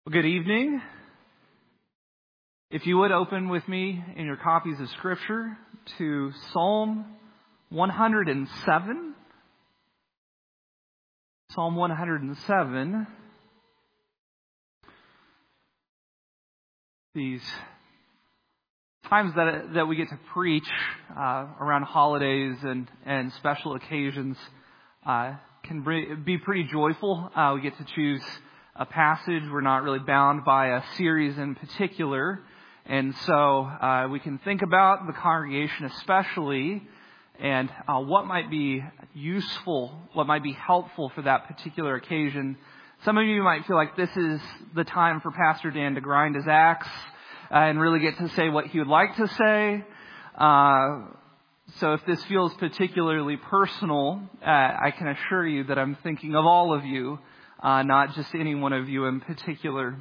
Well, good evening. If you would open with me in your copies of Scripture to Psalm 107. Psalm 107. These times that we get to preach around holidays and special occasions can be pretty joyful. We get to choose a passage. We're not really bound by a series in particular. And so we can think about the congregation especially and what might be useful, what might be helpful for that particular occasion. Some of you might feel like this is the time for Pastor Dan to grind his axe and really get to say what he would like to say. So if this feels particularly personal, I can assure you that I'm thinking of all of you. Not just any one of you in particular.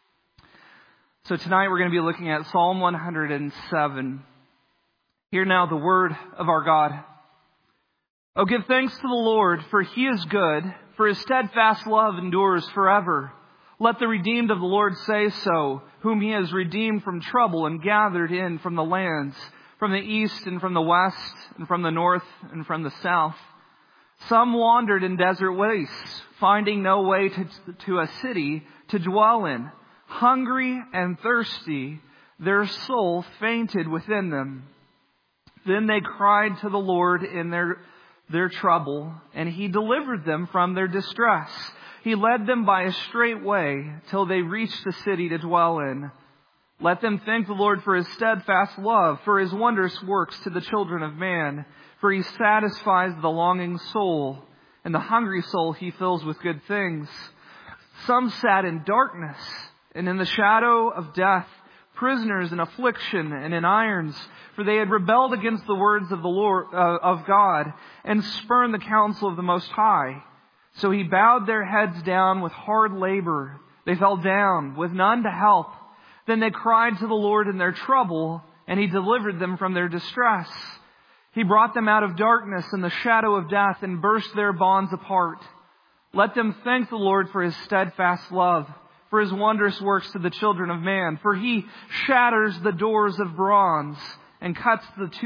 So tonight we're going to be looking at Psalm 107. Hear now the word of our God. Oh, give thanks to the Lord, for He is good, for His steadfast love endures forever. Let the redeemed of the Lord say so, whom He has redeemed from trouble and gathered in from the lands, from the east and from the west, and from the north and from the south. Some wandered in desert wastes, finding no way to a city to dwell in. Hungry and thirsty, their soul fainted within them. Then they cried to the Lord in their trouble, and He delivered them from their distress. He led them by a straight way till they reached the city to dwell in. Let them thank the Lord for His steadfast love, for His wondrous works to the children of man. For He satisfies the longing soul, and the hungry soul He fills with good things. Some sat in darkness and in the shadow of death, prisoners in affliction and in irons, for they had rebelled against the words of the Lord of God, and spurned the counsel of the Most High. So He bowed their heads down with hard labor. They fell down with none to help. Then they cried to the Lord in their trouble, and He delivered them from their distress. He brought them out of darkness and the shadow of death and burst their bonds apart. Let them thank the Lord for His steadfast love, for His wondrous works to the children of man. For He shatters the doors of bronze and cuts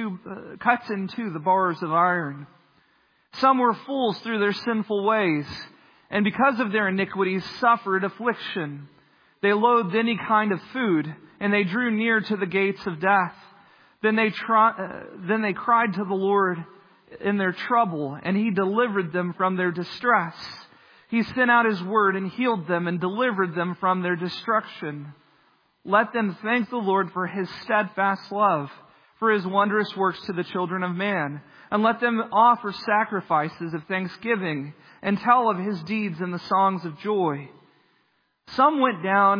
into the bars of iron. Some were fools through their sinful ways, and because of their iniquities suffered affliction. They loathed any kind of food, and they drew near to the gates of death. Then they cried to the Lord in their trouble, and He delivered them from their distress. He sent out His word and healed them and delivered them from their destruction. Let them thank the Lord for His steadfast love, for His wondrous works to the children of man. And let them offer sacrifices of thanksgiving and tell of His deeds in the songs of joy. Some went down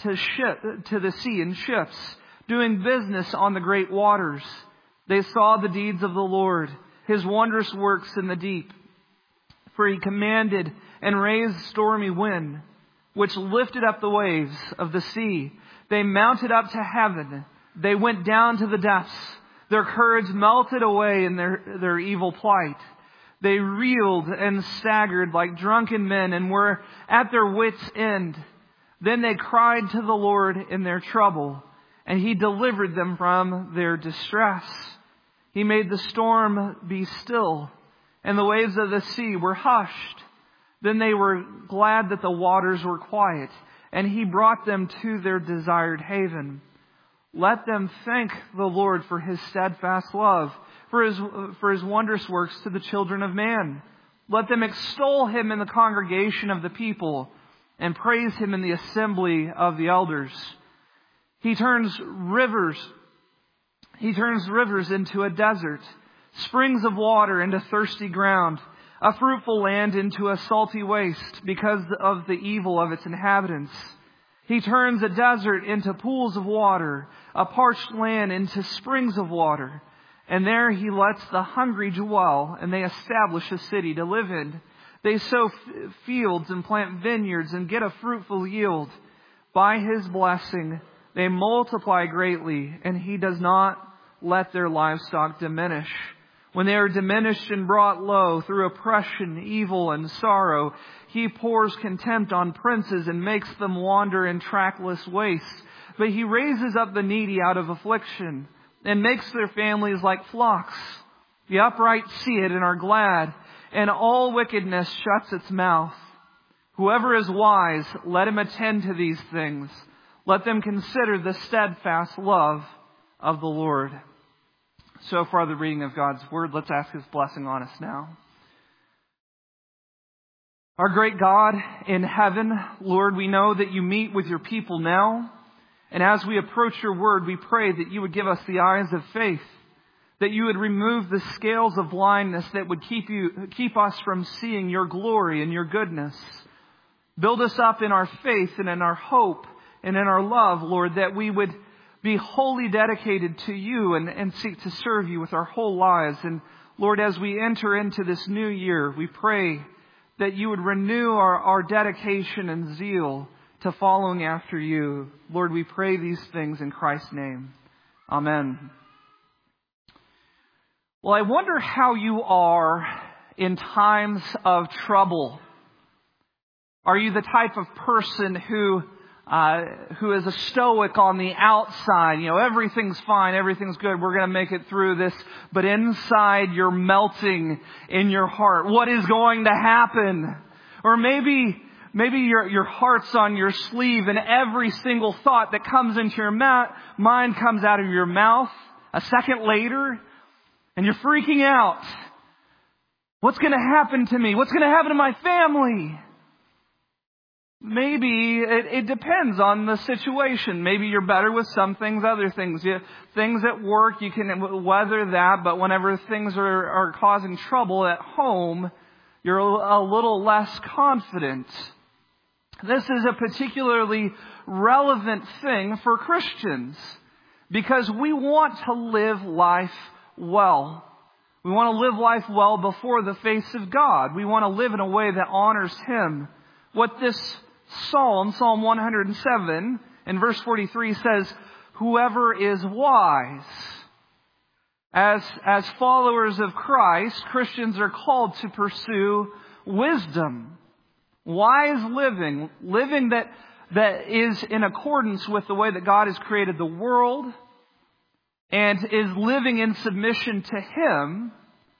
to the sea in ships, doing business on the great waters. They saw the deeds of the Lord, His wondrous works in the deep. For He commanded and raised stormy wind, which lifted up the waves of the sea. They mounted up to heaven. They went down to the depths. Their courage melted away in their evil plight. They reeled and staggered like drunken men and were at their wits' end. Then they cried to the Lord in their trouble, and He delivered them from their distress. He made the storm be still, and the waves of the sea were hushed. Then they were glad that the waters were quiet, and He brought them to their desired haven. Let them thank the Lord for His steadfast love, for His wondrous works to the children of man. Let them extol Him in the congregation of the people, and praise Him in the assembly of the elders. He turns rivers into a desert, springs of water into thirsty ground, a fruitful land into a salty waste because of the evil of its inhabitants. He turns a desert into pools of water, a parched land into springs of water. And there He lets the hungry dwell, and they establish a city to live in. They sow fields and plant vineyards and get a fruitful yield. By His blessing, they multiply greatly, and He does not let their livestock diminish. When they are diminished and brought low through oppression, evil, and sorrow, He pours contempt on princes and makes them wander in trackless wastes. But He raises up the needy out of affliction and makes their families like flocks. The upright see it and are glad, and all wickedness shuts its mouth. Whoever is wise, let him attend to these things. Let them consider the steadfast love of the Lord. So far, the reading of God's Word. Let's ask His blessing on us now. Our great God in heaven, Lord, we know that You meet with Your people now. And as we approach Your Word, we pray that You would give us the eyes of faith, that You would remove the scales of blindness that would keep us from seeing Your glory and Your goodness. Build us up in our faith and in our hope and in our love, Lord, that we would be wholly dedicated to You and seek to serve You with our whole lives. And Lord, as we enter into this new year, we pray that You would renew our dedication and zeal to following after You. Lord, we pray these things in Christ's name. Amen. Well, I wonder how you are in times of trouble. Are you the type of person who is a stoic on the outside? You know, everything's fine, everything's good, we're going to make it through this. But inside, you're melting in your heart. What is going to happen? Or maybe your heart's on your sleeve and every single thought that comes into your mind comes out of your mouth a second later and you're freaking out. What's going to happen to me? What's going to happen to my family? Maybe it depends on the situation. Maybe you're better with some things, other things. Things at work, you can weather that, but whenever things are causing trouble at home, you're a little less confident. This is a particularly relevant thing for Christians because we want to live life well. We want to live life well before the face of God. We want to live in a way that honors Him. What this Psalm 107, in verse 43 says, whoever is wise. As followers of Christ, Christians are called to pursue wisdom. Wise living that is in accordance with the way that God has created the world and is living in submission to Him.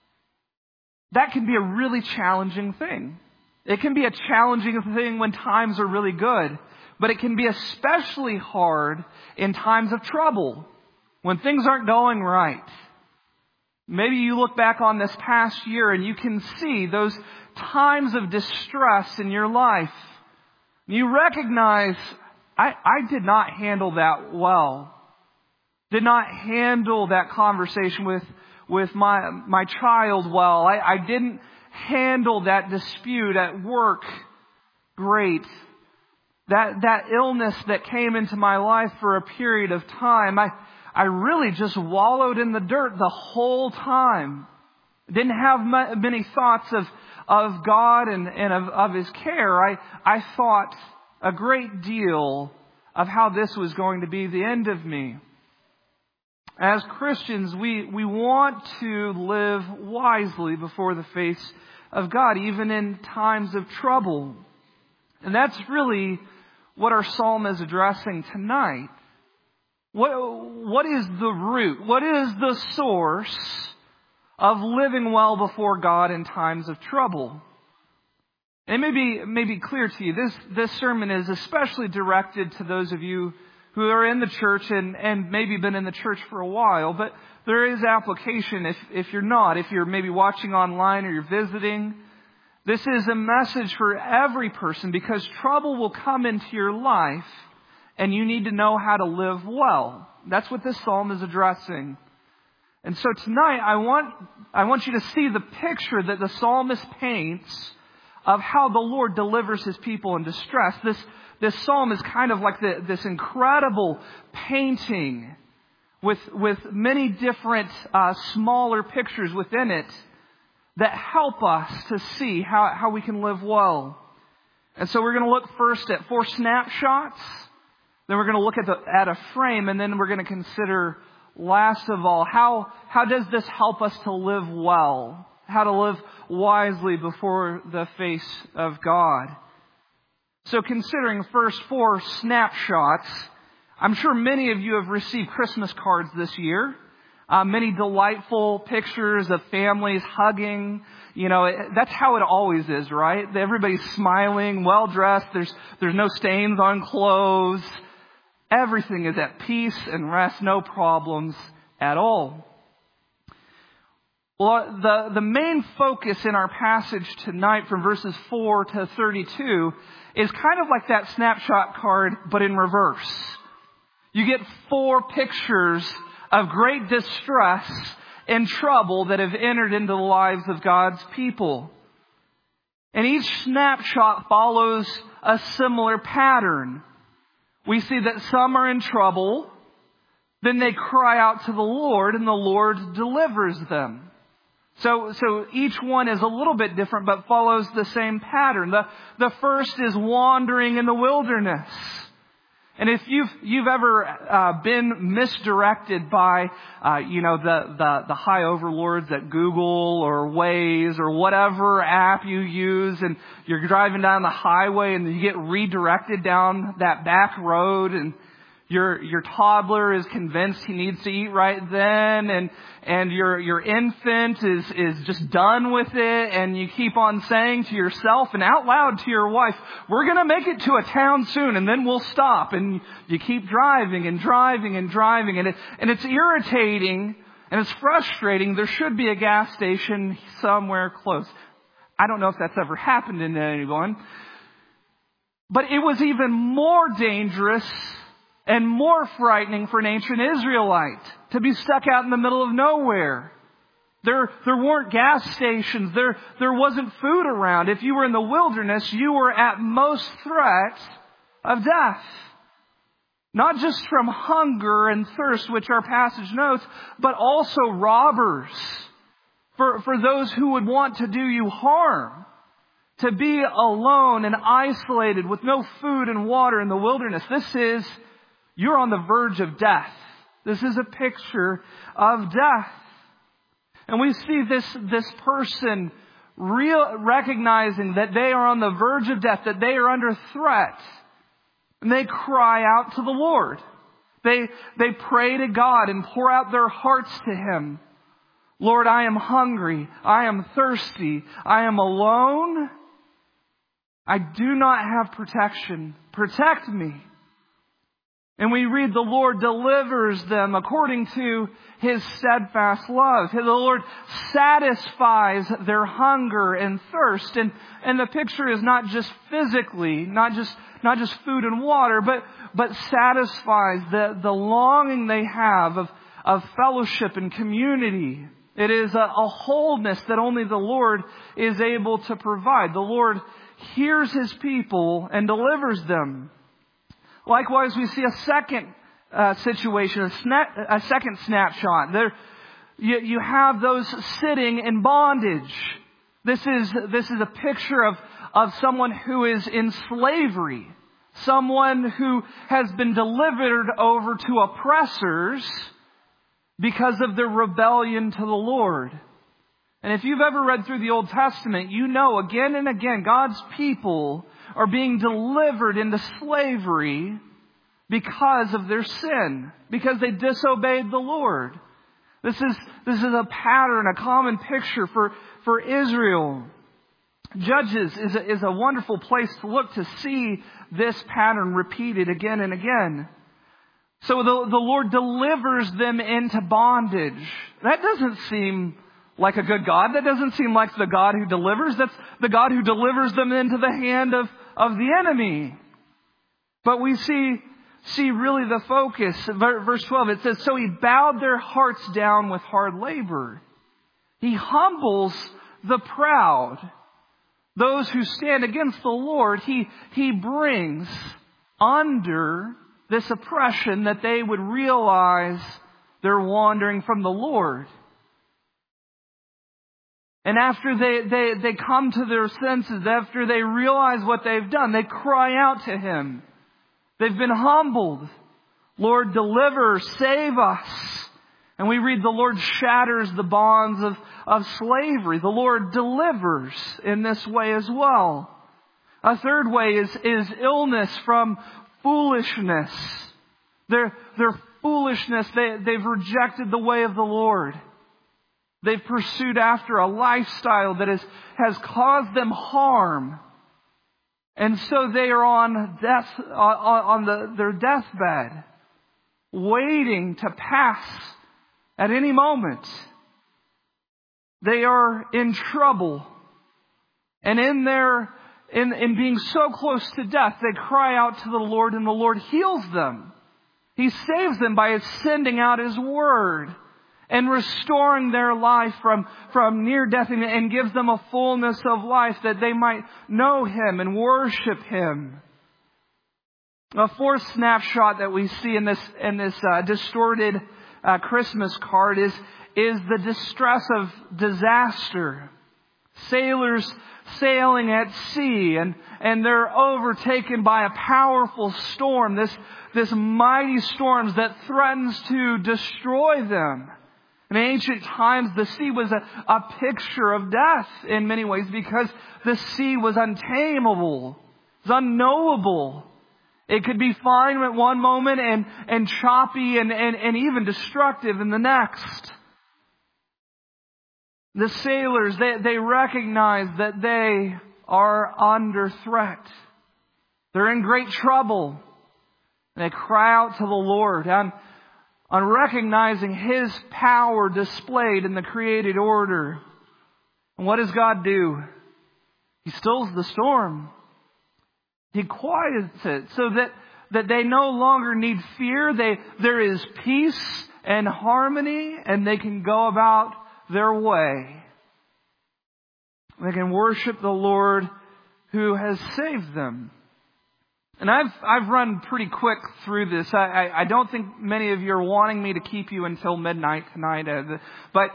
That can be a really challenging thing. It can be a challenging thing when times are really good, but it can be especially hard in times of trouble, when things aren't going right. Maybe you look back on this past year and you can see those times of distress in your life. You recognize, I did not handle that well. Did not handle that conversation with my child well. I didn't handle that dispute at work great. That illness that came into my life for a period of time, I really just wallowed in the dirt the whole time. Didn't have many thoughts of God and of His care. I thought a great deal of how this was going to be the end of me. As Christians, we want to live wisely before the face of God, even in times of trouble. And that's really what our psalm is addressing tonight. What is the root? What is the source of living well before God in times of trouble? And it may be clear to you, this sermon is especially directed to those of you who are in the church and maybe been in the church for a while, but there is application if you're not, if you're maybe watching online or you're visiting. This is a message for every person because trouble will come into your life and you need to know how to live well. That's what this psalm is addressing. And so tonight I want you to see the picture that the psalmist paints of how the Lord delivers His people in distress. This psalm is kind of like this incredible painting with many different smaller pictures within it that help us to see how we can live well. And so we're going to look first at 4 snapshots, then we're going to look at a frame, and then we're going to consider last of all, how does this help us to live well? How to live wisely before the face of God? So considering first 4 snapshots, I'm sure many of you have received Christmas cards this year. Many delightful pictures of families hugging. You know, that's how it always is, right? Everybody's smiling, well dressed. There's no stains on clothes. Everything is at peace and rest, no problems at all. Well, the main focus in our passage tonight from verses 4 to 32 is kind of like that snapshot card, but in reverse. You get 4 pictures of great distress and trouble that have entered into the lives of God's people. And each snapshot follows a similar pattern. We see that some are in trouble, then they cry out to the Lord, and the Lord delivers them. So each one is a little bit different, but follows the same pattern. The first is wandering in the wilderness. And if you've ever been misdirected by the high overlords at Google or Waze or whatever app you use, and you're driving down the highway and you get redirected down that back road, and your toddler is convinced he needs to eat right then, and your infant is just done with it, and you keep on saying to yourself and out loud to your wife, "We're going to make it to a town soon, and then we'll stop." And you keep driving and driving and driving, and it's irritating and it's frustrating. There should be a gas station somewhere close. I don't know if that's ever happened to anyone, but it was even more dangerous and more frightening for an ancient Israelite to be stuck out in the middle of nowhere. There weren't gas stations. There wasn't food around. If you were in the wilderness, you were at most threat of death. Not just from hunger and thirst, which our passage notes, but also robbers. For those who would want to do you harm. To be alone and isolated with no food and water in the wilderness. You're on the verge of death. This is a picture of death. And we see this person recognizing that they are on the verge of death, that they are under threat. And they cry out to the Lord. They pray to God and pour out their hearts to Him. "Lord, I am hungry. I am thirsty. I am alone. I do not have protection. Protect me." And we read the Lord delivers them according to His steadfast love. The Lord satisfies their hunger and thirst. And the picture is not just physically, not just food and water, but satisfies the longing they have of fellowship and community. It is a wholeness that only the Lord is able to provide. The Lord hears His people and delivers them. Likewise, we see a second situation, a second snapshot. There, you have those sitting in bondage. This is a picture of someone who is in slavery, someone who has been delivered over to oppressors because of their rebellion to the Lord. And if you've ever read through the Old Testament, you know again and again God's people are being delivered into slavery because of their sin, because they disobeyed the Lord. This is a pattern, a common picture for Israel. Judges is a wonderful place to look to see this pattern repeated again and again. So the Lord delivers them into bondage. That doesn't seem like a good God. That doesn't seem like the God who delivers. That's the God who delivers them into the hand of the enemy. But we see really the focus. Verse 12, it says, "So He bowed their hearts down with hard labor. He humbles the proud. Those who stand against the Lord, He brings under this oppression that they would realize they're wandering from the Lord." And after they come to their senses, after they realize what they've done, they cry out to Him. They've been humbled. "Lord, deliver, save us." And we read the Lord shatters the bonds of slavery. The Lord delivers in this way as well. A third way is illness from foolishness. Their foolishness, they've rejected the way of the Lord. They've pursued after a lifestyle that has caused them harm. And so they are on their deathbed, waiting to pass at any moment. They are in trouble. And in being so close to death, they cry out to the Lord, and the Lord heals them. He saves them by sending out His Word and restoring their life from near death, and gives them a fullness of life that they might know Him and worship Him. A fourth snapshot that we see in this distorted Christmas card is the distress of disaster. Sailors sailing at sea, and they're overtaken by a powerful storm. This mighty storm that threatens to destroy them. In ancient times, the sea was a picture of death in many ways, because the sea was untamable, it was unknowable. It could be fine at one moment and choppy and even destructive in the next. The sailors, they recognize that they are under threat. They're in great trouble. They cry out to the Lord on recognizing His power displayed in the created order. And what does God do? He stills the storm. He quiets it so that they no longer need fear. There is peace and harmony, and they can go about their way. They can worship the Lord who has saved them. And I've run pretty quick through this. I don't think many of you are wanting me to keep you until midnight tonight. But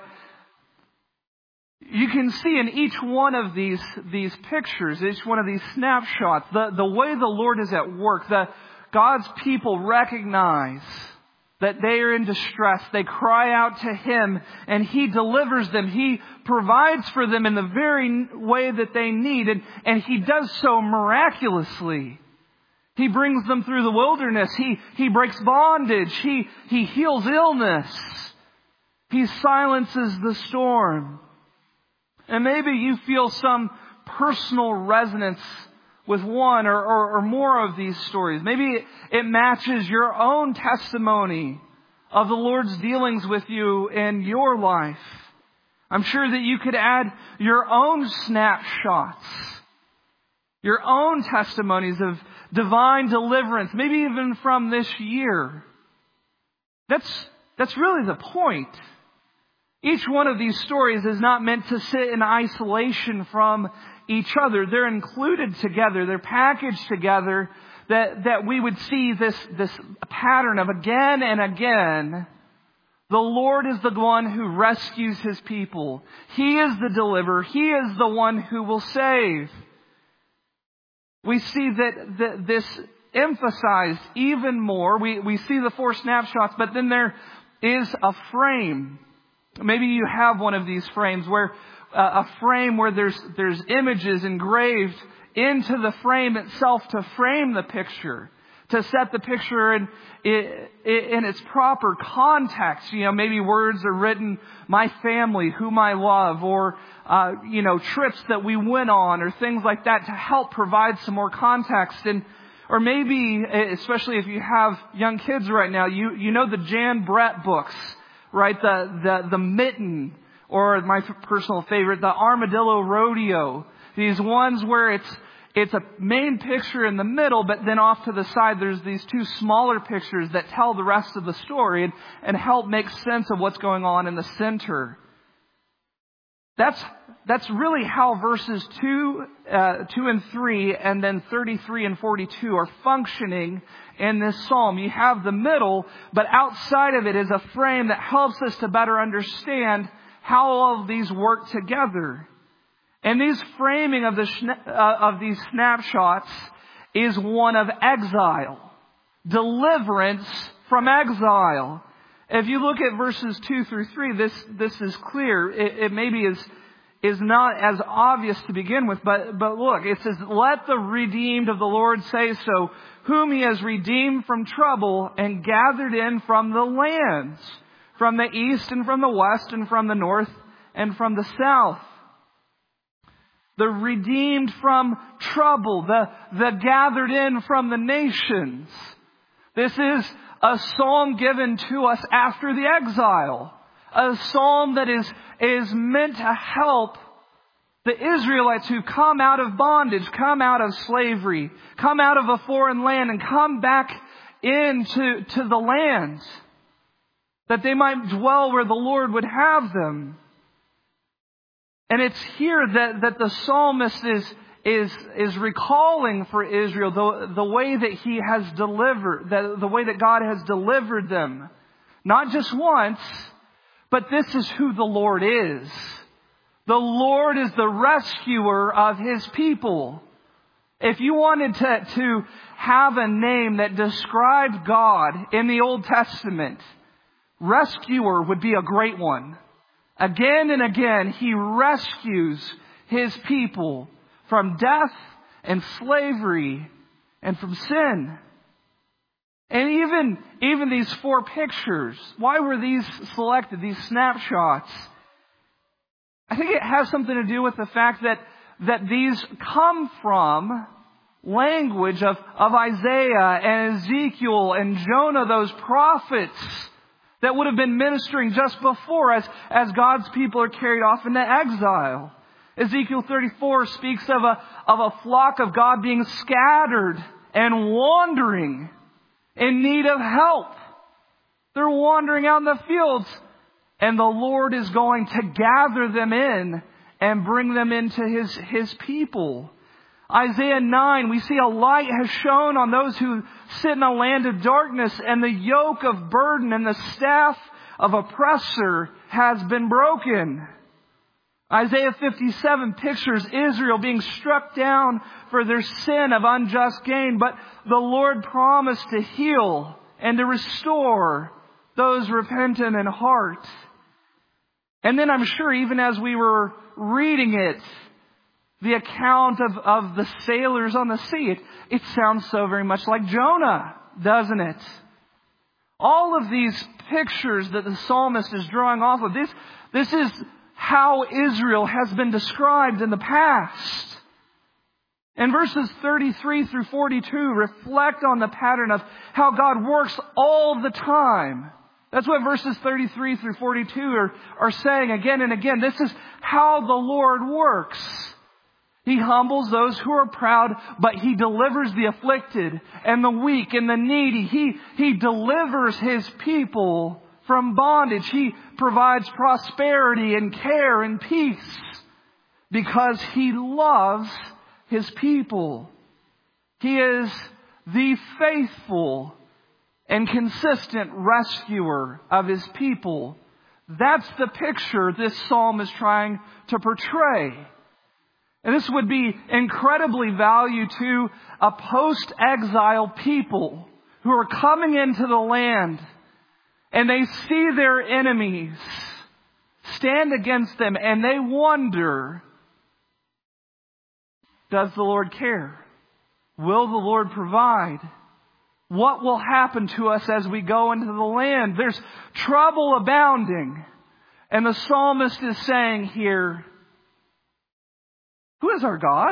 you can see in each one of these pictures, each one of these snapshots, the way the Lord is at work. God's people recognize that they are in distress. They cry out to Him, and He delivers them. He provides for them in the very way that they need, and He does so miraculously. He brings them through the wilderness. He breaks bondage. He heals illness. He silences the storm. And maybe you feel some personal resonance with one or more of these stories. Maybe it matches your own testimony of the Lord's dealings with you in your life. I'm sure that you could add your own snapshots, your own testimonies of divine deliverance, maybe even from this year. That's really the point. Each one of these stories is not meant to sit in isolation from each other. They're included together. They're packaged together that we would see this pattern of again and again. The Lord is the one who rescues His people. He is the deliverer. He is the one who will save. We see that this emphasized even more. We see the four snapshots, but then there is a frame. Maybe you have one of these frames where a frame where there's images engraved into the frame itself to frame the picture, to set the picture in its proper context. Maybe words are written, my family, whom I love, or trips that we went on, or things like that, to help provide some more context. Or maybe, especially if you have young kids right now, you know the Jan Brett books. Right, the Mitten, or my personal favorite, the Armadillo Rodeo. These ones where it's a main picture in the middle, but then off to the side there's these two smaller pictures that tell the rest of the story and help make sense of what's going on in the center. That's really how verses 2 and 3 and then 33 and 42 are functioning in this psalm. You have the middle, but outside of it is a frame that helps us to better understand how all of these work together. And these framing of these snapshots is one of exile, deliverance from exile. If you look at verses 2 through 3, this is clear. It maybe is not as obvious to begin with, but look, it says, "Let the redeemed of the Lord say so, whom He has redeemed from trouble and gathered in from the lands, from the east and from the west and from the north and from the south." The redeemed from trouble, the gathered in from the nations. This is a psalm given to us after the exile. A psalm that is meant to help the Israelites who come out of bondage, come out of slavery, come out of a foreign land and come back into the land, that they might dwell where the Lord would have them. And it's here that the psalmist is recalling for Israel the way that He has delivered, the way that God has delivered them. Not just once, but this is who the Lord is. The Lord is the rescuer of His people. If you wanted to have a name that described God in the Old Testament, rescuer would be a great one. Again and again, He rescues His people from death and slavery and from sin. And even these 4 pictures, why were these selected, these snapshots? I think it has something to do with the fact that these come from language of Isaiah and Ezekiel and Jonah, those prophets that would have been ministering just before as God's people are carried off into exile. Ezekiel 34 speaks of a flock of God being scattered and wandering in need of help. They're wandering out in the fields, and the Lord is going to gather them in and bring them into His people. Isaiah 9, we see a light has shone on those who sit in a land of darkness, and the yoke of burden and the staff of oppressor has been broken. Isaiah 57 pictures Israel being struck down for their sin of unjust gain, but the Lord promised to heal and to restore those repentant in heart. And then I'm sure even as we were reading it, the account of the sailors on the sea, it sounds so very much like Jonah, doesn't it? All of these pictures that the psalmist is drawing off of, this is how Israel has been described in the past. And verses 33 through 42 reflect on the pattern of how God works all the time. That's what verses 33 through 42 are saying again and again. This is how the Lord works. He humbles those who are proud, but He delivers the afflicted and the weak and the needy. He delivers His people from bondage. He provides prosperity and care and peace because He loves His people. He is the faithful and consistent rescuer of His people. That's the picture this psalm is trying to portray. And this would be incredibly valued to a post-exile people who are coming into the land and they see their enemies stand against them and they wonder, does the Lord care? Will the Lord provide? What will happen to us as we go into the land? There's trouble abounding. And the psalmist is saying here, who is our God?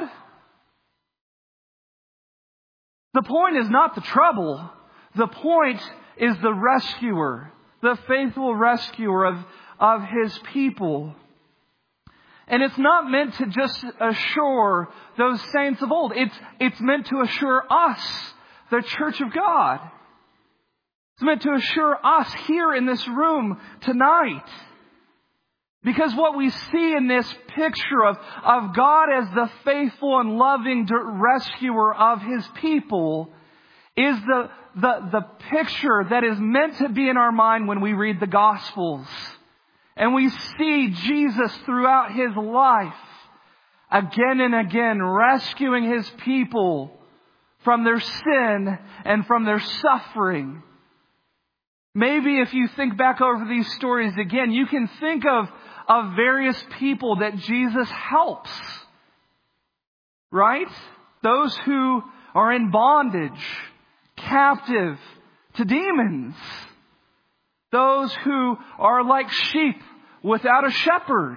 The point is not the trouble. The point is the rescuer, the faithful rescuer of His people. And it's not meant to just assure those saints of old. It's meant to assure us, the church of God. It's meant to assure us here in this room tonight. Because what we see in this picture of God as the faithful and loving rescuer of His people is the picture that is meant to be in our mind when we read the Gospels. And we see Jesus throughout His life, again and again, rescuing His people from their sin and from their suffering. Maybe if you think back over these stories again, you can think of various people that Jesus helps. Right? Those who are in bondage, captive to demons. Those who are like sheep without a shepherd.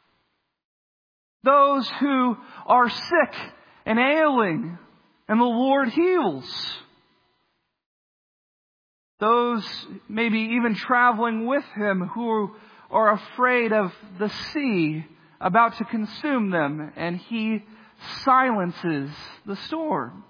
Those who are sick and ailing, and the Lord heals. Those maybe even traveling with Him who are afraid of the sea about to consume them, and He silences the storm.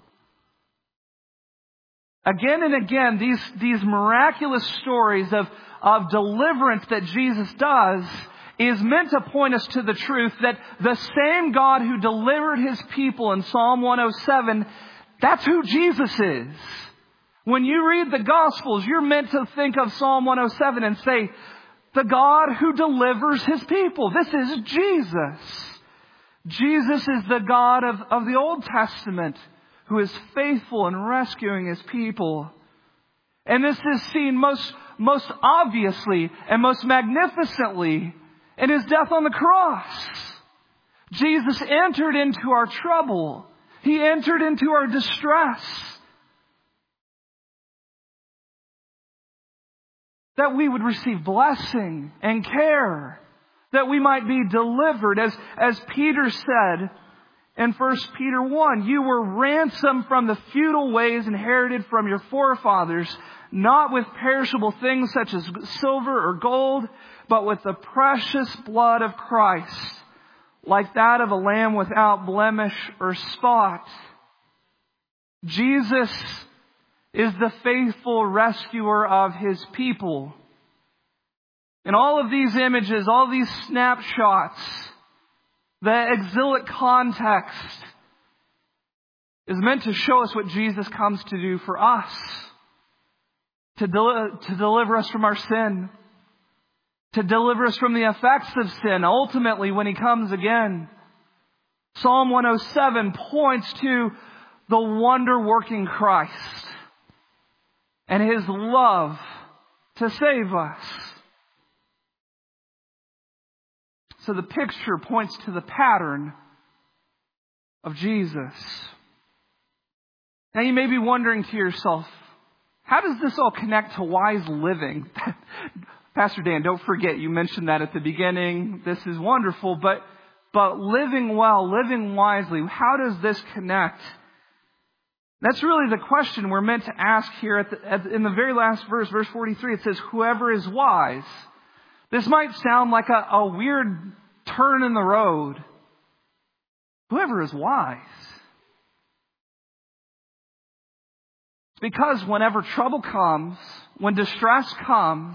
Again and again, these miraculous stories of deliverance that Jesus does is meant to point us to the truth that the same God who delivered His people in Psalm 107, that's who Jesus is. When you read the Gospels, you're meant to think of Psalm 107 and say, the God who delivers His people. This is Jesus. Jesus is the God of the Old Testament who is faithful in rescuing His people. And this is seen most obviously and most magnificently in His death on the cross. Jesus entered into our trouble. He entered into our distress. That we would receive blessing and care. That we might be delivered. As Peter said in 1 Peter 1, you were ransomed from the futile ways inherited from your forefathers, not with perishable things such as silver or gold, but with the precious blood of Christ, like that of a lamb without blemish or spot. Jesus is the faithful rescuer of His people. And all of these images, all these snapshots, the exilic context is meant to show us what Jesus comes to do for us. To deliver us from our sin. To deliver us from the effects of sin, ultimately when He comes again. Psalm 107 points to the wonder-working Christ and His love to save us. So the picture points to the pattern of Jesus. Now you may be wondering to yourself, how does this all connect to wise living? Pastor Dan, don't forget, you mentioned that at the beginning. This is wonderful, but living well, living wisely, how does this connect? That's really the question we're meant to ask here in the very last verse, verse 43. It says, whoever is wise. This might sound like a weird turn in the road. Whoever is wise. Because whenever trouble comes, when distress comes,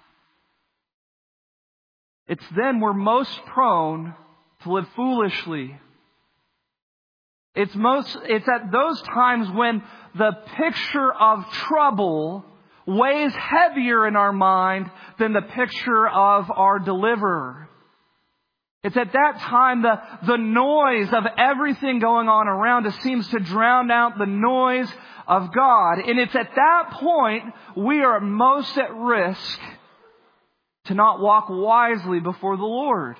it's then we're most prone to live foolishly. It's at those times when the picture of trouble weighs heavier in our mind than the picture of our deliverer. It's at that time the noise of everything going on around us seems to drown out the noise of God. And it's at that point we are most at risk to not walk wisely before the Lord.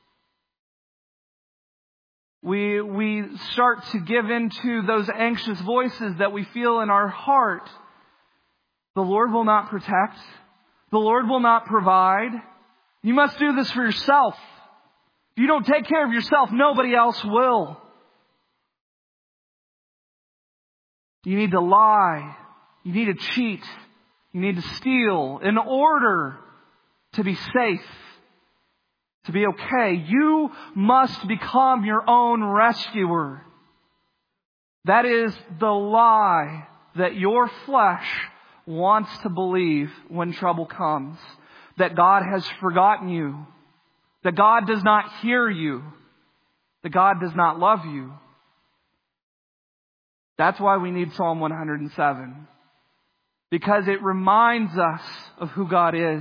We start to give into those anxious voices that we feel in our heart. The Lord will not protect. The Lord will not provide. You must do this for yourself. If you don't take care of yourself, nobody else will. You need to lie. You need to cheat. You need to steal in order to be safe, to be okay. You must become your own rescuer. That is the lie that your flesh wants to believe when trouble comes. That God has forgotten you. That God does not hear you. That God does not love you. That's why we need Psalm 107. Because it reminds us of who God is.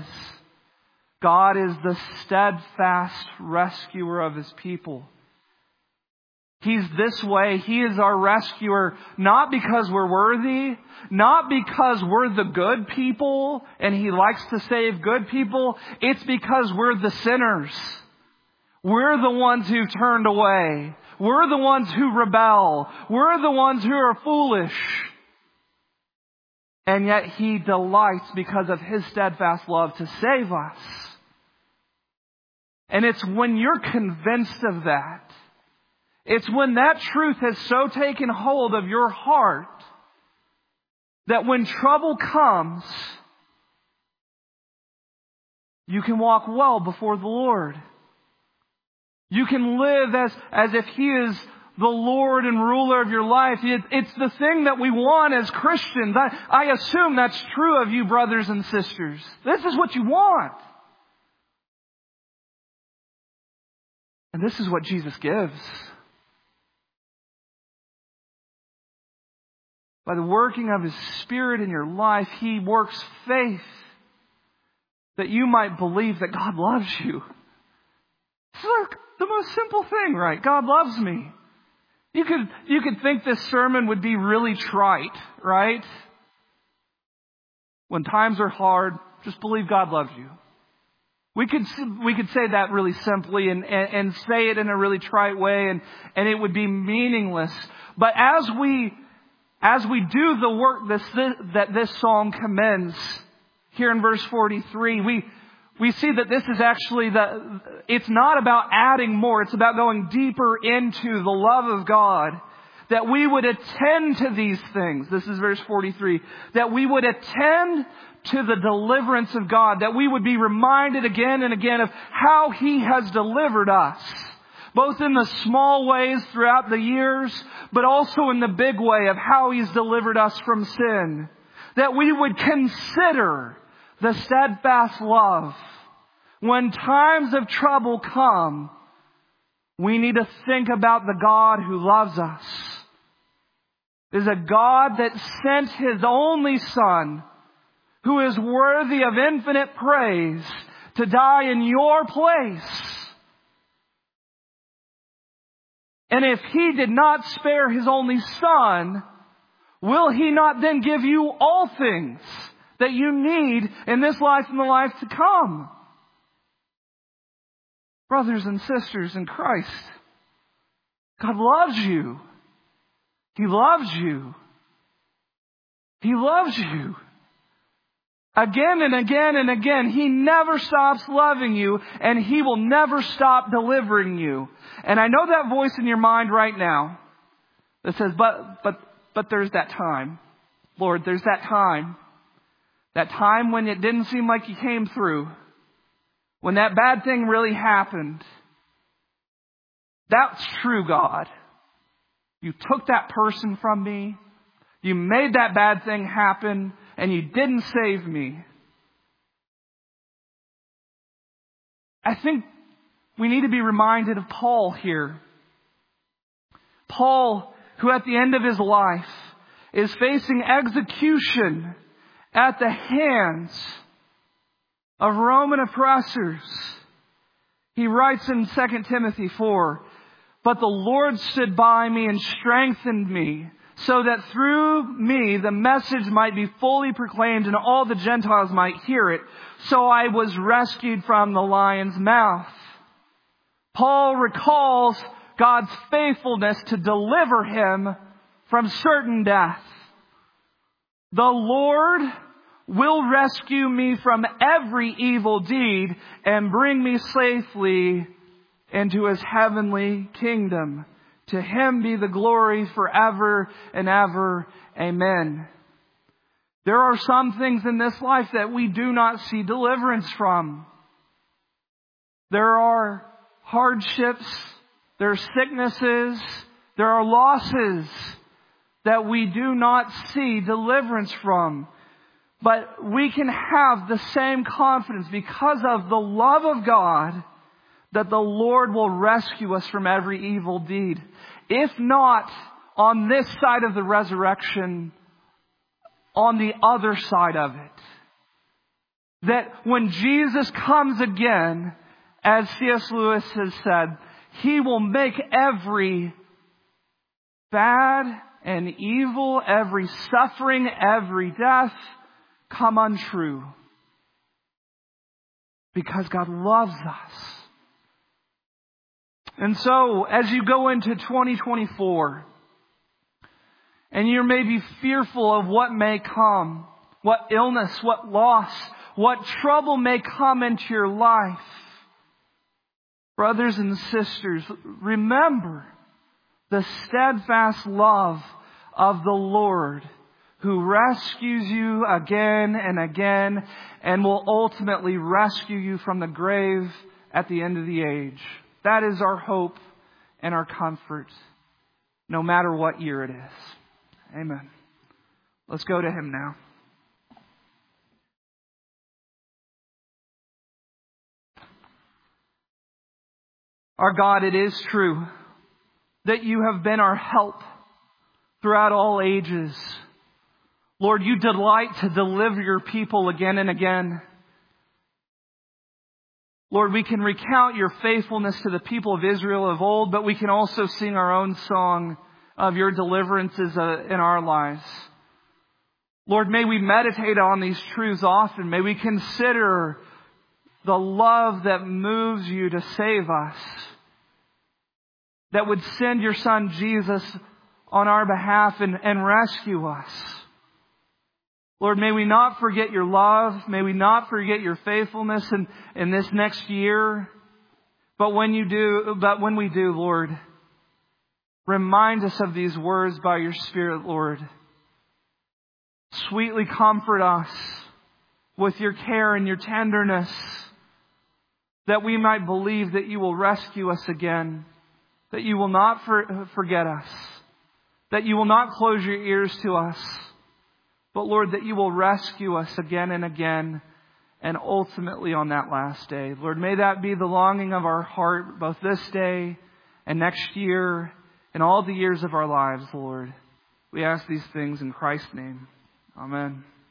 God is the steadfast rescuer of His people. He's this way. He is our rescuer, not because we're worthy, not because we're the good people and He likes to save good people. It's because we're the sinners. We're the ones who turned away. We're the ones who rebel. We're the ones who are foolish. And yet He delights because of His steadfast love to save us. And it's when you're convinced of that, it's when that truth has so taken hold of your heart that when trouble comes, you can walk well before the Lord. You can live as if He is the Lord and ruler of your life. It's the thing that we want as Christians. I assume that's true of you, brothers and sisters. This is what you want. And this is what Jesus gives. By the working of His Spirit in your life, He works faith that you might believe that God loves you. It's like the most simple thing, right? God loves me. You could think this sermon would be really trite, right? When times are hard, just believe God loves you. We could say that really simply and say it in a really trite way, and it would be meaningless. But as we do the work that this psalm commends here in verse 43, we see that this is actually it's not about adding more. It's about going deeper into the love of God. That we would attend to these things. This is verse 43. That we would attend to the deliverance of God. That we would be reminded again and again of how He has delivered us. Both in the small ways throughout the years, but also in the big way of how He's delivered us from sin. That we would consider the steadfast love. When times of trouble come, we need to think about the God who loves us. It is a God that sent His only Son, who is worthy of infinite praise, to die in your place. And if He did not spare His only Son, will He not then give you all things that you need in this life and the life to come? Brothers and sisters in Christ, God loves you. He loves you. He loves you. Again and again and again, He never stops loving you, and He will never stop delivering you. And I know that voice in your mind right now that says, but there's that time. Lord, there's that time. That time when it didn't seem like You came through. When that bad thing really happened. That's true, God. You took that person from me. You made that bad thing happen. And You didn't save me. I think we need to be reminded of Paul here. Paul, who at the end of his life is facing execution at the hands of Roman oppressors. He writes in 2 Timothy 4, "But the Lord stood by me and strengthened me, so that through me the message might be fully proclaimed and all the Gentiles might hear it. So I was rescued from the lion's mouth." Paul recalls God's faithfulness to deliver him from certain death. The Lord will rescue me from every evil deed and bring me safely into His heavenly kingdom. To Him be the glory forever and ever. Amen. There are some things in this life that we do not see deliverance from. There are hardships, there are sicknesses, there are losses that we do not see deliverance from. But we can have the same confidence because of the love of God that the Lord will rescue us from every evil deed. If not on this side of the resurrection, on the other side of it. That when Jesus comes again, as C.S. Lewis has said, He will make every bad and evil, every suffering, every death come untrue. Because God loves us. And so, as you go into 2024, and you may be fearful of what may come, what illness, what loss, what trouble may come into your life, brothers and sisters, remember the steadfast love of the Lord, who rescues you again and again and will ultimately rescue you from the grave at the end of the age. That is our hope and our comfort, no matter what year it is. Amen. Let's go to Him now. Our God, it is true that You have been our help throughout all ages. Lord, You delight to deliver Your people again and again. Lord, we can recount Your faithfulness to the people of Israel of old, but we can also sing our own song of Your deliverances in our lives. Lord, may we meditate on these truths often. May we consider the love that moves You to save us, that would send Your Son Jesus on our behalf and rescue us. Lord, may we not forget Your love. May we not forget Your faithfulness in this next year. But when we do, Lord, remind us of these words by Your Spirit, Lord. Sweetly comfort us with Your care and Your tenderness, that we might believe that You will rescue us again, that You will not forget us, that You will not close Your ears to us, but Lord, that You will rescue us again and again, and ultimately on that last day. Lord, may that be the longing of our heart, both this day and next year, and all the years of our lives, Lord. We ask these things in Christ's name. Amen.